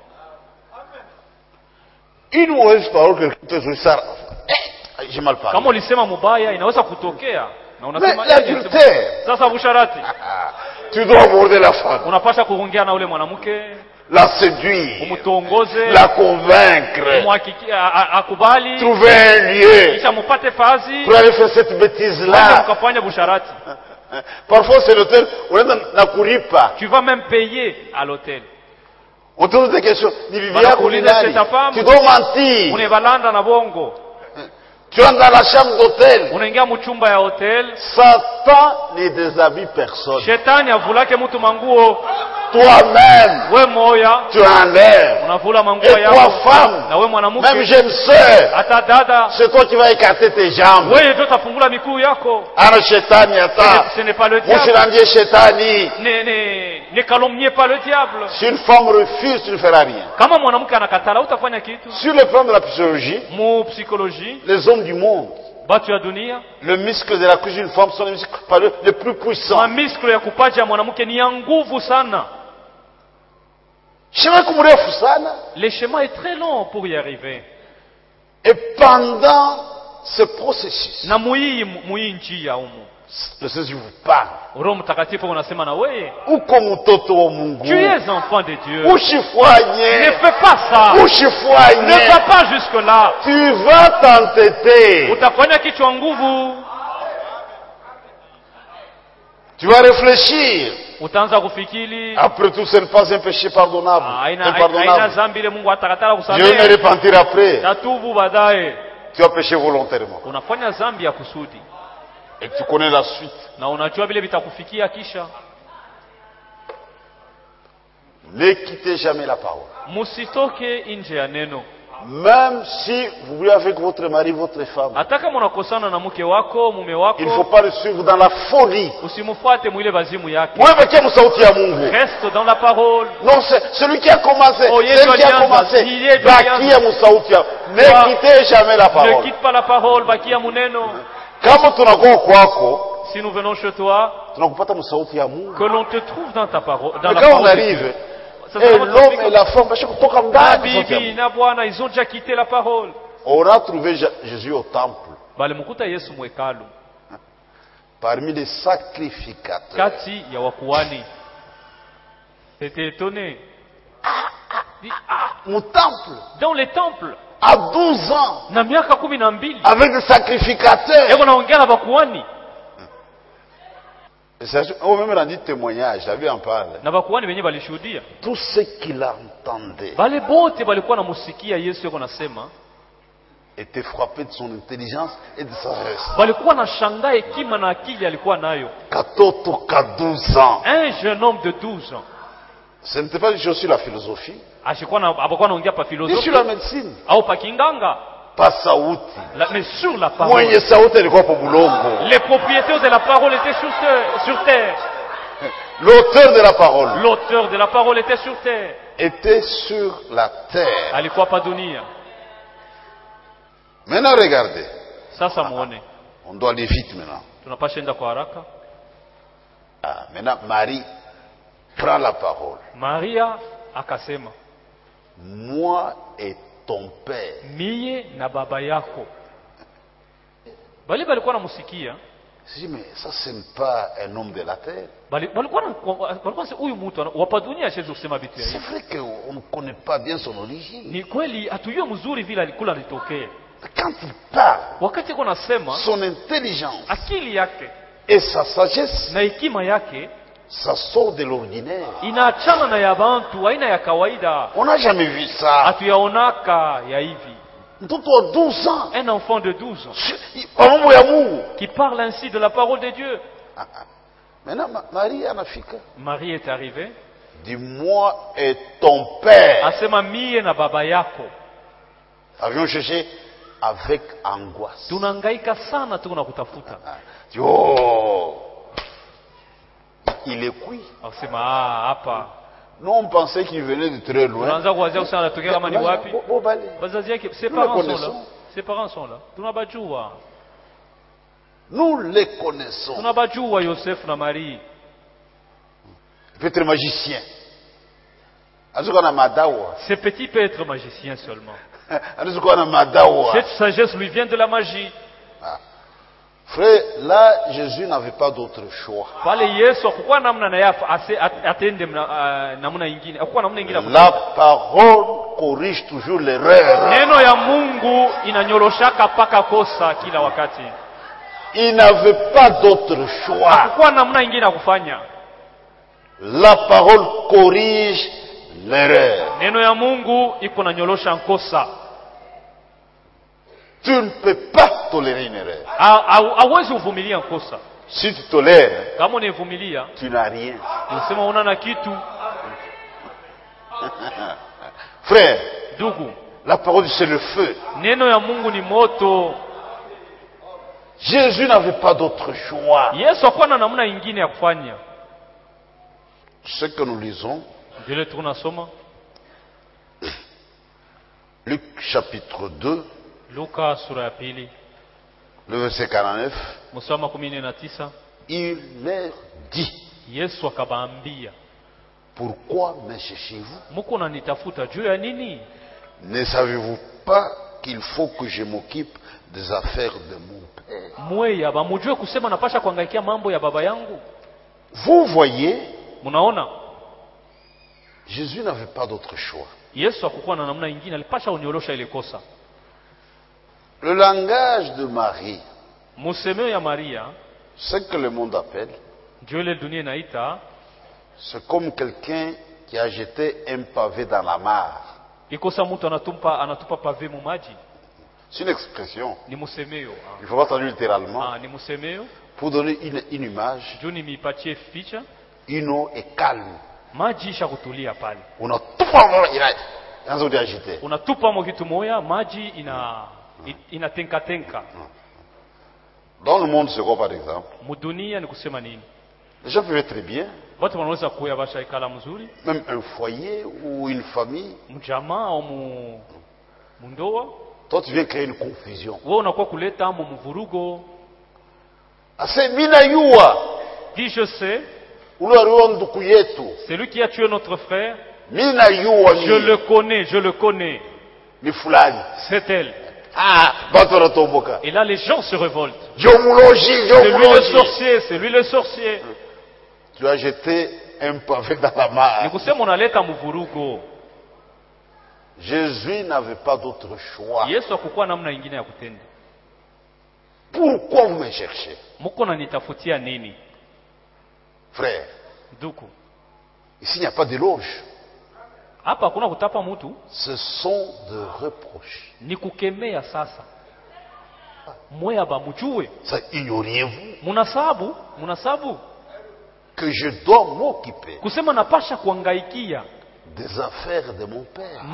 Une mauvaise parole que tu ça. J'ai mal parlé. Kama ulisema mubaya inaweza kutokea. Na unasema l'adultère. Sasa busharati. Tu dois aborder la femme. Unapaswa kuongea na ule mwanamke. La séduire, umutongoze, la convaincre, akubali, trouver un lieu, kisha mupate fazi, pour aller faire cette bêtise-là. Mkafanya busharati. Parfois c'est l'hôtel, on est na kuripa. Tu vas même payer à l'hôtel. On te pose des questions. Tu dois mentir. Unebalanda na bongo. Tu entres dans la chambre d'hôtel. Unaingia mchumba ya hotel. Satan ne déshabille personne. Shetani avulake mtu manguo. Toi-même, we moya, tu enlèves. Unavula manguo et yako. toi femme, na we mwanamuke, même jeune sœur, hata dada, c'est toi qui vas écarter tes jambes. Wewe ndio utafungula miguu yako. Ana shetani ata. Ce n'est pas le diable. Mushirandier shetani. Ne ne ne calomniez pas le diable. Si une femme refuse, tu ne feras rien. Kama mwanamke anakatala utafanya kitu. Sur le plan de la psychologie, mu psychologie, les hommes du monde, batu ya dunia, le muscle de la cuisse d'une femme sont les muscles les plus puissants. Ma muscle ya kupaja ya mwanamke ni ya nguvu sana. Chemin kumrefu sana. Le chemin est très long pour y arriver. Et pendant ce processus, na muii muii njia umu, le Seigneur vous parle. Roho Mtakatifu unasema na wewe, uko mtoto wa Mungu. Tu es enfant de Dieu. Ushifanye. Ne fais pas ça. Ushifanye. Ne va pas jusque là. Tu vas t'entêter. Utafanya kichwa nguvu. Tu vas réfléchir. Utaanza kufikiri. Après tout, ce n'est pas un péché pardonnable. Ah, aina, aina zambi ile Mungu atakatala kusamehe. Dieu ne repentir après. Tatubu baadaye. Tu as péché volontairement. Unafanya zambi ya kusudi. Et tu connais la suite. Na unajua vile vitakufikia kisha. Ne quittez jamais la parole. Musitoke nje ya neno. Même si vous voulez avec votre mari, votre femme, hata kama unakosana na mke wako, mume wako, il ne faut pas le suivre dans la folie. Usimfuate mwile bazimu yake. Reste dans la parole. Non, c'est celui qui a commencé. Oh, celui qui a commencé. Ne quittez jamais la parole. Ne quitte pas la parole, bakia muneno. Kama tunakuwa kwako, si nous venons chez toi, tunakupata msauti ya Mungu. Que l'on te trouve dans ta parole, dans mais la quand parole. On arrive, et l'homme et la femme, bibi na bwana, ils ont déjà quitté la parole. On a trouvé Jésus au temple. Balimkuta Yesu mwekalu. Parmi les sacrificateurs. Kati ya wakuhani. C'était étonné. Ah, ah, ah, mon temple. Dans les temples. À douze ans. Na miaka kumi na mbili. Avec des sacrificateurs. Eko naongea na wakuhani. On m'a même rendu témoignage, j'avais en parlé. Na wakuhani wenyewe walishuhudia. Tout ce qu'il entendait. Bale bote balikuwa namusikia Yesu yako nasema. Était frappé de son intelligence et de sa sagesse. Balikuwa na shangaa hekima na akili alikuwa nayo. Katoto ka douze ans. Un jeune homme de douze ans. Ce n'était pas juste sur la philosophie. Ashikuwa na abakuwa naongea pa philosophie. Ni sur la médecine. Au pa kinganga. Pas sauti. La, mais sur la parole. Mwenye sauti alikuwa pa bulongo. Les propriétaires de la parole étaient sur terre. Sur terre. L'auteur de la parole. L'auteur de la parole était sur terre. Était sur la terre. Alikuwa pa dunia. Maintenant regardez. Sasa muone. On doit aller vite maintenant. Tunapasha enda kwa haraka. Ah, maintenant Marie prend la parole. Maria akasema. Moi et ton père. Mie na baba yako. Bali balikuwa namusikia. Si mais ça c'est pas un homme de la terre. Bali balikuwa balikuwa si huyu mtu wa dunia asiwezi kusema vitu hivi. C'est vrai que on ne connaît pas bien son origine. Ni kweli hatujui mzuri vile alikula alitokea. Quand il parle, wakati kuna sema, son intelligence, akili yake et sa sagesse, na hekima yake, ça sort de l'ordinaire. Inaachana na ya bantu, aina ya kawaida. On n'a jamais vu ça. Hatuyaonaka ya hivi. Mtoto wa douze ans. Un enfant de douze ans. Qui parle ainsi de la parole de Dieu. Ah, ah. Maintenant, Marie anafika. Marie est arrivée. Dis-moi et ton père. Asema mie na baba yako. Avions cherché avec angoisse. Tunangaika sana tu na kutafuta. Oh. Il est cuit. Asema ah hapa. Non, on pensait qu'il venait de très loin. Tunaanza kuanzia kusema anatokea kama ni wapi? Wazazi yake ses parents sont là. Ses parents sont là. Tunabajua. Nous les connaissons. Tunabajua Yosef na Marie. Il peut être magicien. Ce petit peut être magicien seulement. Cette sagesse lui vient de la magie. Ah. Frère, là, Jésus n'avait pas d'autre choix. La parole corrige toujours l'erreur. Il n'avait pas d'autre choix. La parole corrige l'erreur. Tu ne peux pas tolérer une erreur. Si tu tolères, tu n'as rien. Frère, la parole c'est le feu. Jésus n'avait pas d'autre choix. Ce que nous lisons, Luc chapitre deux, le verset quarante-neuf, il leur dit, pourquoi me cherchez-vous? Ne savez-vous pas qu'il faut que je m'occupe des affaires de mon père? Vous voyez, Jésus n'avait pas d'autre choix. Le langage de Marie, ce que le monde appelle, c'est comme quelqu'un qui a jeté un pavé dans la mare. C'est une expression. Il ne faut pas traduire littéralement. Pour donner une, une image, une eau est calme. Unatupa inaanza kujiagite. Unatupa mo kitu moya, maji ina inatenka tenka. Dans le monde second par exemple, mudunia ni kusema nini? Les gens peuvent être bien. Watu wanaweza kuya basha ikala mzuri. Même un foyer ou une famille. Mjamaa au mu mundoa. Toi tu viens créer une confusion. Wewe unakuwa kuleta mu mvurugo. Ase mina yua. Dis je sais. Celui qui a tué notre frère, je le connais, je le connais. C'est elle. Ah, et là les gens se révoltent. C'est lui le sorcier, c'est lui le sorcier. Tu as jeté un pavé dans la mare. Jésus n'avait pas d'autre choix. Pourquoi vous me cherchez? Frère, ici il n'y a pas d'éloge. Ce sont de reproches. Ça, ignoriez-vous que je dois m'occuper des affaires de mon père?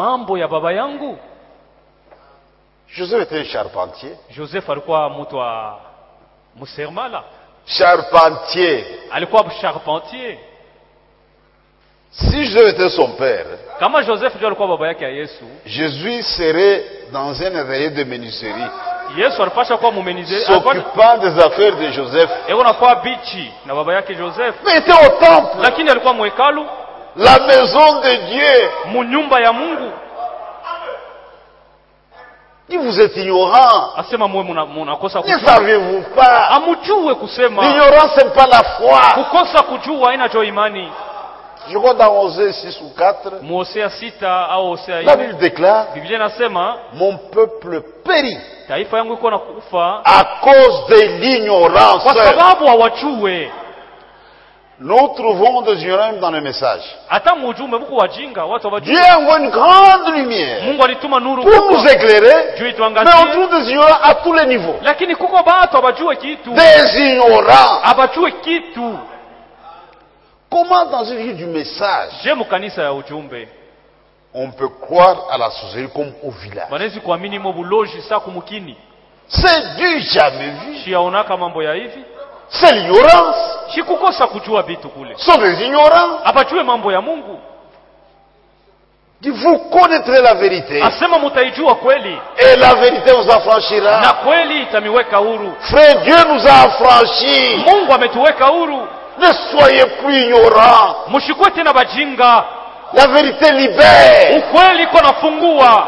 Joseph était un charpentier. Joseph alikuwa mtu wa msermala. Charpentier. Alikuwa charpentier. Si Joseph était son père, kama Joseph ndio alikuwa baba yake ya Yesu, Jésus serait dans un rayon de menuiserie. Yesu alipasha kuwa mumenuiserie, s'occupant des affaires de Joseph. Eko na kwa bichi na baba yake Joseph. Mais il était au temple. Lakini alikuwa mwekalu, la maison de Dieu, mu nyumba ya Mungu. Si vous êtes ignorant, ne savez-vous pas? L'ignorance n'est pas la foi. Je crois dans Osée six ou quatre, la Bible déclare, mon peuple périt à cause de l'ignorance. Nous trouvons des ignorants dans le message. Dieu envoie une grande lumière pour nous éclairer, mais on trouve des ignorants à tous les niveaux. Des ignorants. Comment dans une vie du message on peut croire à la sorcellerie comme au village? C'est du jamais vu. C'est l'ignorance. Shikukosa kujua vitu kule. Sont des ignorants. Abajue mambo ya Mungu. Dit, vous connaîtrez la vérité. Asema mutaijua kweli. Et la vérité vous affranchira. Na kweli itamiweka huru. Frère, Dieu nous a affranchis. Mungu ametuweka huru. Ne soyez plus ignorants. Mshikwe tena bajinga. La vérité libère. Ukweli iko nafungua.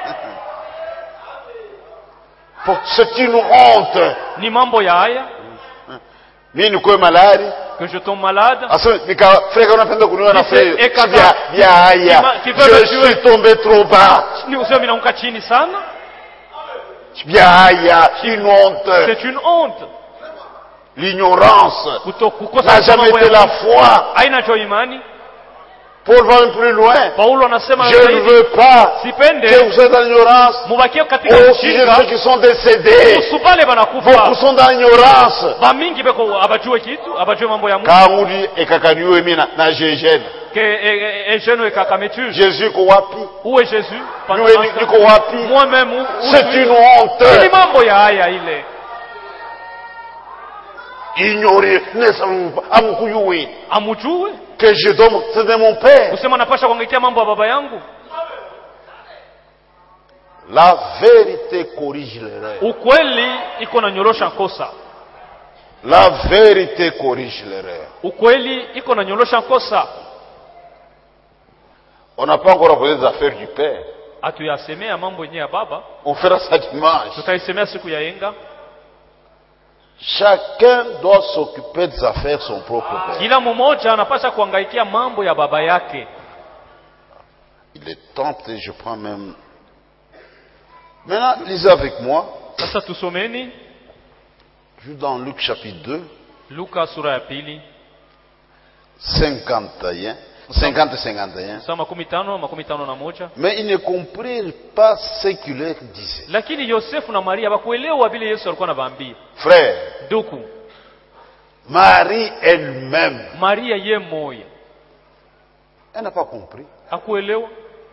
C'est une honte. Ni mambo ya haya. Mimi niko malade. Que je tombe malade. Asa nika frère unapenda kuniona na frère. Bia bia haya. Je suis tombé trop bas. Ni usemi naanguka chini sana. Bia haya, une honte. C'est une honte. L'ignorance n'a jamais été la foi. Haina cho imani. Paul va même plus loin. Paulo anasema je ne veux pas sipende que vous soyez dans l'ignorance. Mubakie katika ujinga. Ceux qui sont décédés. Usubale banakufa. Beaucoup sont dans l'ignorance. Ba mingi beko abajue kitu, abajue mambo ya Mungu. Kaudi ekakaniwe mimi na Jésus. Que Eugène ekakametu. Jésus ko wapi? Où est Jésus? Nous ko wapi? Moi-même. C'est une honte. Ni mambo ya haya ile. Ignorer, ne savons pas, amkuyuwe. Amujue que je donne, c'est de mon père. Usema napasha kuangaikia mambo ya baba yangu. La vérité corrige l'erreur. Ukweli iko na nyorosha kosa. La vérité corrige l'erreur. Ukweli iko na nyorosha kosa. On n'a pas encore posé des affaires du père. Atuyasemea mambo yenyewe ya baba. On fera ça dimanche. Tutaisemea siku ya yenga. Chacun doit s'occuper des affaires de son propre père. Kila mmoja anapaswa kuangaikia mambo ya baba yake. Il est tenté, je prends même. Maintenant, lisez avec moi. Sasa tusomeni. Je dans Luc chapitre deux. Luka sura ya pili. cinquante et un. cinquante et cinquante et un. Sama makumi tano, makumi tano na moja. Mais ils ne comprirent pas ce qu'il leur disait. Lakini Yosefu na Maria hawakuelewa vile Yesu alikuwa anawaambia. Frère. Duku. Marie elle-même. Maria ye moya. Elle n'a pas compris. Hakuelewa.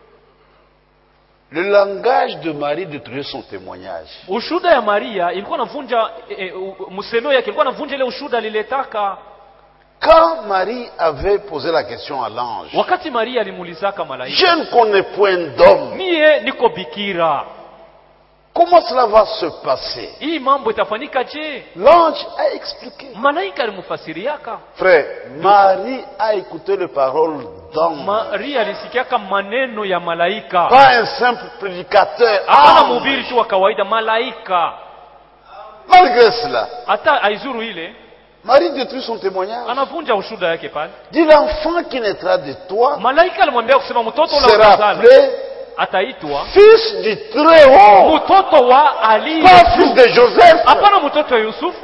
Le langage de Marie détruisait son témoignage. Ushuda ya Maria ilikuwa inavunja e, msemo yake ilikuwa inavunja ile ushuda liletaka. Quand Marie avait posé la question à l'ange, wakati Maria alimuulizaka malaika, je ne connais point d'homme. Mie niko bikira. Comment cela va se passer? Hii mambo itafanyika je? L'ange a expliqué. Malaika alimfasiriaka. Frère, Marie a écouté les paroles d'homme. Maria alisikiaka maneno ya malaika. Pas un simple prédicateur. Hapana mhubiri tu wa kawaida, malaika. Malgré cela, hata aizuru ile, Marie détruit son témoignage. Anavunja ushuda yake pale. Dit l'enfant qui naîtra de toi, malaika alimwambia kusema mtoto ule sera appelé ataitwa fils du Très-Haut. Mtoto wa Ali. Pas fils de Joseph. Hapana mtoto wa Yusufu.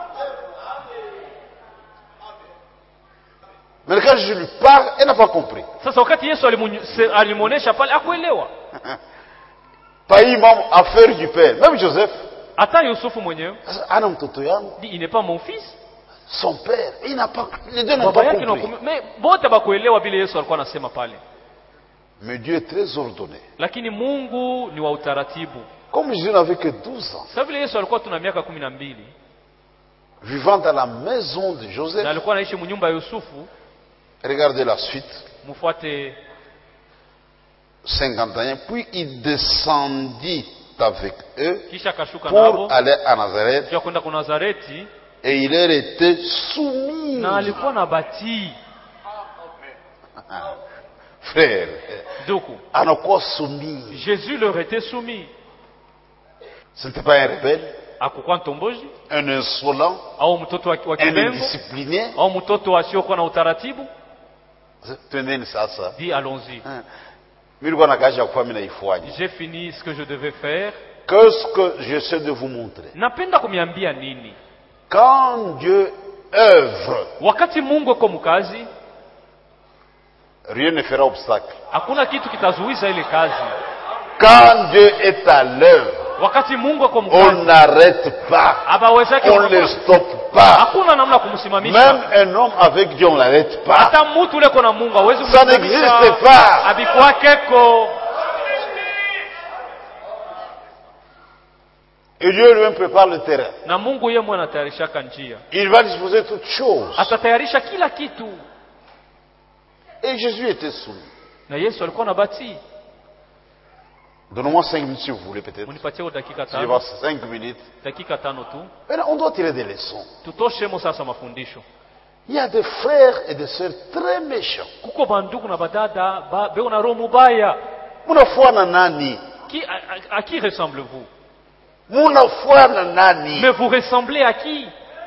Mais quand je lui parle, elle n'a pas compris. Sasa wakati Yesu alimuonesha pale hakuelewa. Pas imam affaire du père. Même Joseph. Hata Yusufu mwenyewe. Ana mtoto yangu. Il n'est pas mon fils. Son père, il n'a pas, les deux n'ont pas compris. Mais bote bakuelewa vile Yesu alikuwa anasema pale. Mais Dieu est très ordonné. Lakini Mungu ni wa utaratibu. Comme Jésus n'avait que douze ans. Sasa vile Yesu alikuwa tuna miaka kumi na mbili. Vivant dans la maison de Joseph. Na alikuwa anaishi mnyumba ya Yusufu. Regardez la suite. Mfuate cinquante et un. Puis il descendit avec eux kisha kashuka pour nabo aller à Nazareth. Kisha kwenda kwa Nazareti. Et il leur était soumis. Na alikuwa na bati. Frère. Duku. Anakuwa soumis. Jésus leur était soumis. Ce n'était pas un rebelle. Hakukuwa mtombozi. Un insolent. Au mtoto wa kibengo. Un indiscipliné. Au mtoto asiokuwa na utaratibu. Tenez ça ça. Dis allons-y. J'ai fini ce que je devais faire. Qu'est-ce que j'essaie de vous montrer? Napenda kumiambia nini? Quand Dieu œuvre, wakati Mungu yuko mkazi, rien ne fera obstacle. Hakuna kitu kitazuiza ile kazi. Quand Dieu est à l'œuvre, wakati Mungu yuko mkazi, on n'arrête pas. On ne le stoppe pas. Hakuna namna kumsimamisha. Même un homme avec Dieu on l'arrête pas. Hata mtu ule kona Mungu hawezi kumsimamisha. Ça n'existe pas. Abikwa keko. Et Dieu lui-même prépare le terrain. Na Mungu yeye mwana anatayarishaka njia. Il va disposer toutes choses. Atatayarisha kila kitu. Et Jésus était soumis. Na Yesu alikuwa anabati. Donnez-moi cinq minutes si vous voulez peut-être. Munipatie dakika tano. Je vais cinq minutes. Dakika tano tu. Mais on doit tirer des leçons. Tutoshe mo sasa mafundisho. Il y a des frères et des sœurs très méchants. Kuko bandugu na badada ba beo na roho mubaya. Munafuana nani? Qui à, à, à qui ressemblez-vous? Munafuana nani? Mais vous ressemblez à qui?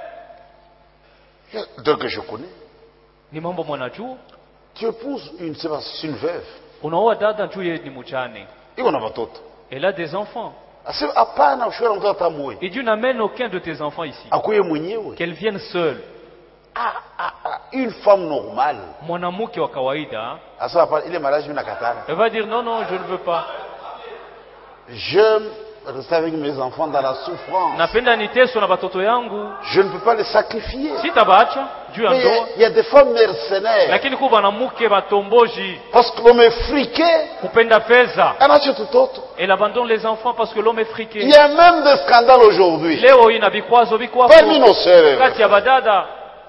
Deux que je connais. Ni mambo mwanajua. Tu épouses une, c'est une veuve. Unaoa dada juu yeye ni mjane. Iko na watoto. Elle a des enfants. Hapana ushwara mtoto atamwe. Et Dieu n'amène aucun de tes enfants ici. Akuye mwenyewe. Qu'elle vienne seule. Ah, ah, ah, une femme normale. Mwanamke wa kawaida. Asa hapa ile mariage mimi nakatana. Elle va dire non non, je ne veux pas. J'aime rester avec mes enfants dans la souffrance. Napenda niteso na batoto yangu. Je ne peux pas les sacrifier. Sitabacha juu ya ndoa. Il y a des femmes mercenaires. Lakini kwa banamuke batomboji. Parce que l'homme est friqué. Kupenda pesa. Anacho tutoto. Elle abandonne les enfants parce que l'homme est friqué. Il y a même des scandales aujourd'hui. Leo ina bikwazo bikwazo. Parmi nos sœurs. Kati ya badada.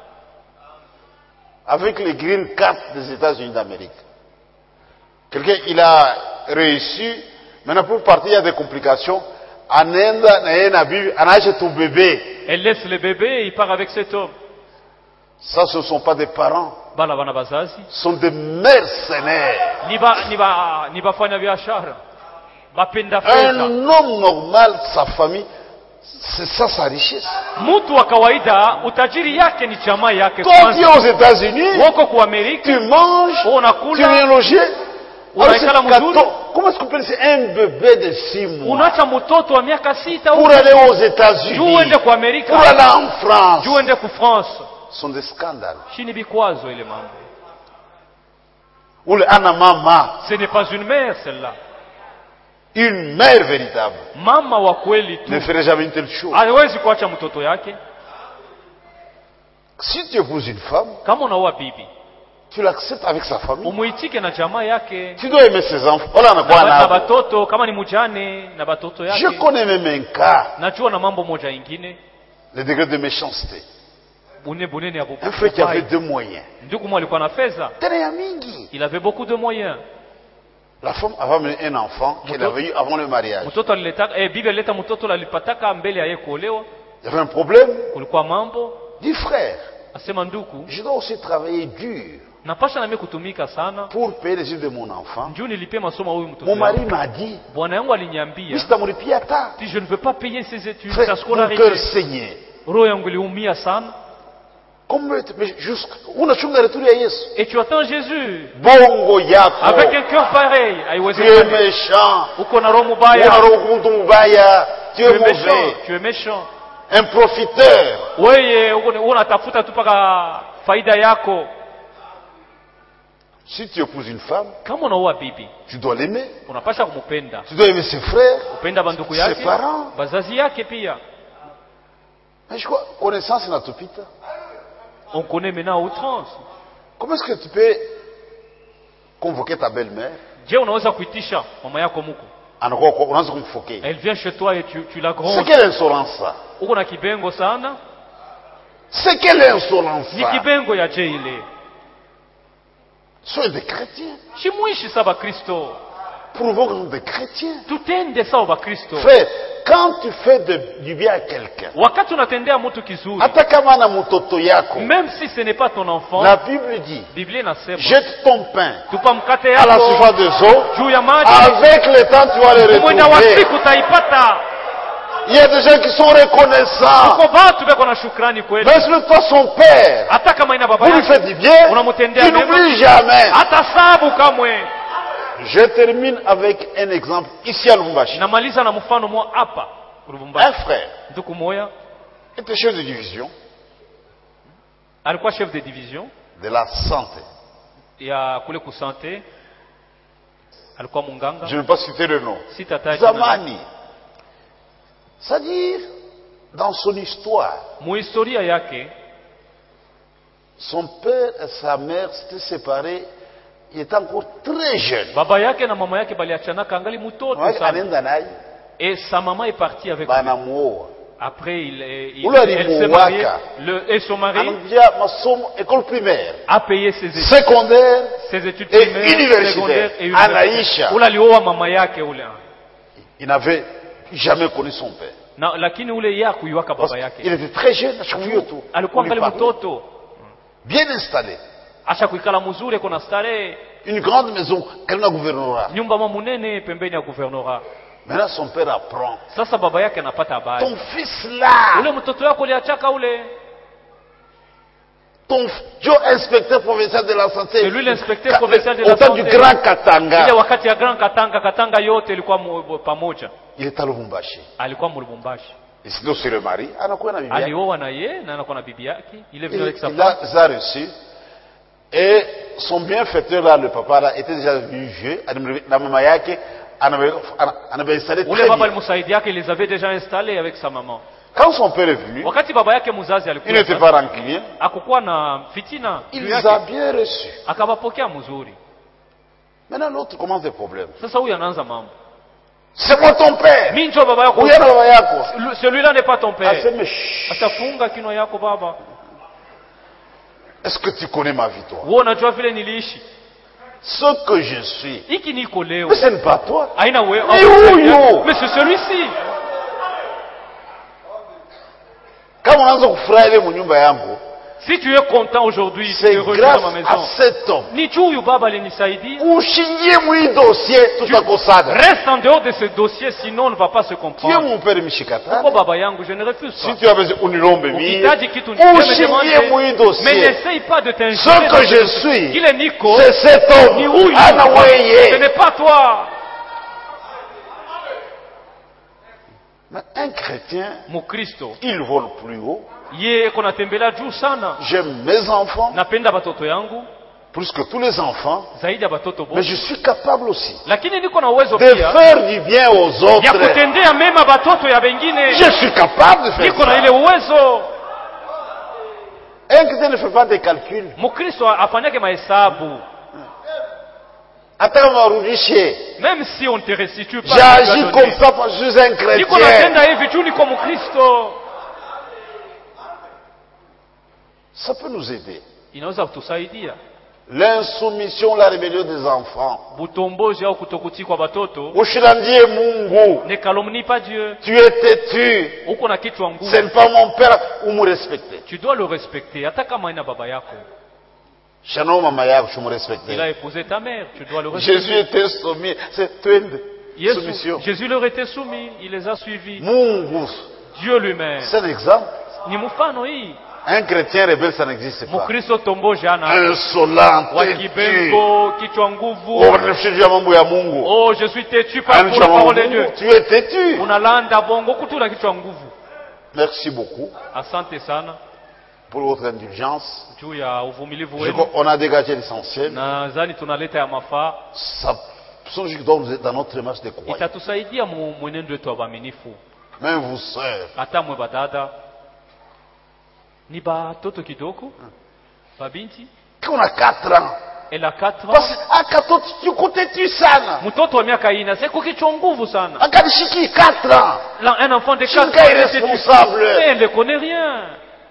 Avec les green cards des États-Unis d'Amérique. Quelqu'un, il a réussi. Maintenant, pour partir, il y a des complications. En Inde, on achète ton bébé. Elle laisse le bébé et il part avec cet homme. Ça, ce ne sont pas des parents. Ce sont des mercenaires. Un homme normal, sa famille, c'est ça sa richesse. Toi, tu es aux États-Unis, tu manges, tu viens loger. Comment est-ce qu'on peut laisser un bébé de six mois pour aller aux États-Unis, pour aller en France? Ce sont des scandales. Ou le Anamama. Ce n'est pas une mère celle-là. Une mère véritable ne ferait jamais une telle chose. Si tu épouses une femme, tu l'acceptes avec sa famille. Tu dois aimer ses enfants. Je connais même un cas. Le degré de méchanceté. Un frère qui avait deux moyens. Il avait beaucoup de moyens. La femme avait amené un enfant qu'elle avait eu avant le mariage. Il y avait un problème. Du frère. Je dois aussi travailler dur pour payer les études de mon enfant. Mon mari m'a dit, je ne veux pas payer ses études. Frère, mon cœur saignait. Et tu attends Jésus Bongo yako. Avec un cœur pareil. Tu es méchant. Tu es mauvais. Tu es méchant. Un profiteur. Si tu épouses une femme, tu dois l'aimer. Tu dois aimer ses frères, ses parents. Mais je crois, connaissance n'a pas. On connaît maintenant outrance. Comment est-ce que tu peux convoquer ta belle-mère? Elle vient chez toi et tu, tu la grondes. C'est quelle insolence ça? C'est quelle insolence ça? Soyez des chrétiens. Prouvons que nous sommes des chrétiens. Frère, quand tu fais de, du bien à quelqu'un, même si ce n'est pas ton enfant, la Bible dit, jette ton pain à la surface des eaux, avec le temps tu vas le retrouver. Il y a des gens qui sont reconnaissants. Laisse-le-toi son père. Vous lui faites du bien, tu n'oublies jamais. Je termine avec un exemple ici à Lubumbashi. Un frère était chef de division chef de division de la santé. Je ne vais pas citer le nom. Zamani. C'est-à-dire, dans son histoire, son père et sa mère s'étaient séparés. Il était encore très jeune. Et sa maman est partie avec lui. Après, il, il, il, elle s'est mariée, le, et son mari école primaire, a payé ses études secondaires, ses études et primaires, universitaires. Et universitaires. Il n'avait jamais connu son père. Na, lakini ule ya kuyuaka baba yake. Il était très jeune, alikuwa ngali mtoto. Bien installé. Asha kuikala mzuri kuna starehe. Une grande maison, karibu na gouvernorat. Nyumba munene pembeni ya gouvernorat. Maintenant son père apprend. Sasa baba yake anapata habari. Ton fils là. Ule mtoto wako uliachaka ule. Ton Joe inspecteur provincial de la santé. C'est lui l'inspecteur provincial de la santé. Au temps du Grand Katanga. Ile wakati ya Grand Katanga, Katanga yote ilikuwa pamoja. Il est à Lubumbashi. Alikuwa mu Lubumbashi. Et sinon c'est le mari, anakuwa na bibi yake. Alioa na yeye na anakuwa na bibi yake. Il est venu avec sa femme. Il a reçu. Et son bienfaiteur là, le papa là, était déjà venu vieux. Na mama yake anavait installé très bien. Ule baba al-Musaidi yake les avait déjà installés avec sa maman. Quand son père est venu, wakati baba yake mzazi alikuwa, il n'était pas rancunier. Hakukuwa na fitina. Il les a bien reçus. Akawapokea mzuri. Maintenant l'autre commence des problèmes. Sasa huyu anaanza mambo. C'est moi ton père. Mimi ndio baba yako. Huyu baba yako. Celui-là n'est pas ton père. Aseme. Atafunga kino yako baba. Est-ce que tu connais ma vie toi? Wewe unajua vile niliishi. Ce que je suis. Hiki niko leo. Mais ce n'est pas toi. Haina wewe. Mais c'est celui-ci. Kama unaanza kufurahi mu nyumba yangu, si tu es content aujourd'hui, c'est grâce dans ma maison. À cet homme. Ni chuyu baba alinisaidia. Ushingie mu dossier tutakosana. Reste en dehors de ce dossier, sinon on ne va pas se comprendre. Tu es mon père Mishikata. Pourquoi baba yangu, je ne refuse pas. Si tu as besoin unilombe mie. Ushingie mu dossier. Mais n'essaye pas de t'injurier. Ce que je suis. Il est Nico. C'est cet homme. Ni huyu. Ce n'est pas toi. Un chrétien, Mukristo, il vole plus haut. J'aime mes enfants plus que tous les enfants, mais je suis capable aussi de faire du bien aux autres. Je suis capable de faire ça. Un chrétien ne fait pas des calculs. Même si on te restitue pas, j'agis comme ça parce que je suis un chrétien. Ça peut nous aider. L'insoumission, la rébellion des enfants. Ne calomnie pas Dieu. Tu es têtu. Ce n'est pas mon père ou me respecter. Tu dois le respecter. Il a épousé ta mère, tu dois le respecter. Jésus était soumis. C'est soumission. Jésus leur était soumis, il les a suivis. Mungu. Dieu lui-même. C'est un exemple. Ni mfano hii. Un chrétien rebelle, ça n'existe pas. Mkristo tombo jana. Insolent, wakibengo, kichwa nguvu. Oh, je suis têtu par pour la parole de Dieu. Tu es têtu. Unalanda bongo kutula kichwa nguvu. Merci beaucoup. Asante sana. Pour votre indulgence. Juu ya uvumilivu wenu. On a dégagé l'essentiel. Nadhani tunaleta ya mafaa. Ça nous dans notre marche de croyance. Itatusaidia mwenendo wetu wa waaminifu. Même vous sœurs. Hata mwe badada. Ni batoto kidogo. Babinti. Kuna quatre ans. Elle a quatre ans. Parce à katoto yuko têtu sana. Mtoto wa miaka ine siko kichwa nguvu sana. Akadishiki quatre ans. Là un enfant de quatre ans est responsable. Elle ne connaît rien.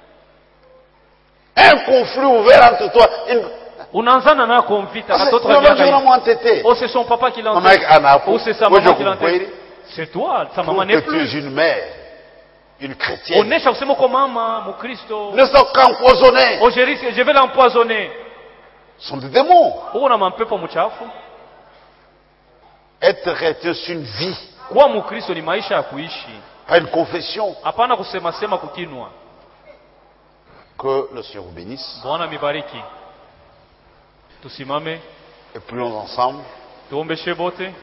Un conflit ouvert entre toi. Unaanzana na konfita katoto wa miaka ine. Oh, c'est son papa qui l'a entendu. Oh, c'est sa maman qui l'a entendu. C'est toi, sa maman n'est plus. Tu es une mère. Une chrétienne. Onesha kusema kwa mama Mkristo. Ne sont qu'empoisonnés. Oh, je vais l'empoisonner. Ce sont des démons. Una mampepo mchafu. Être chrétien c'est une vie. Kwa Mkristo ni maisha ya kuishi. Pas une confession. Hapana kusema sema kukinwa. Que le Seigneur vous bénisse. Bwana mibariki. Tusimame. Et prions ensemble. Tuombeshe bote.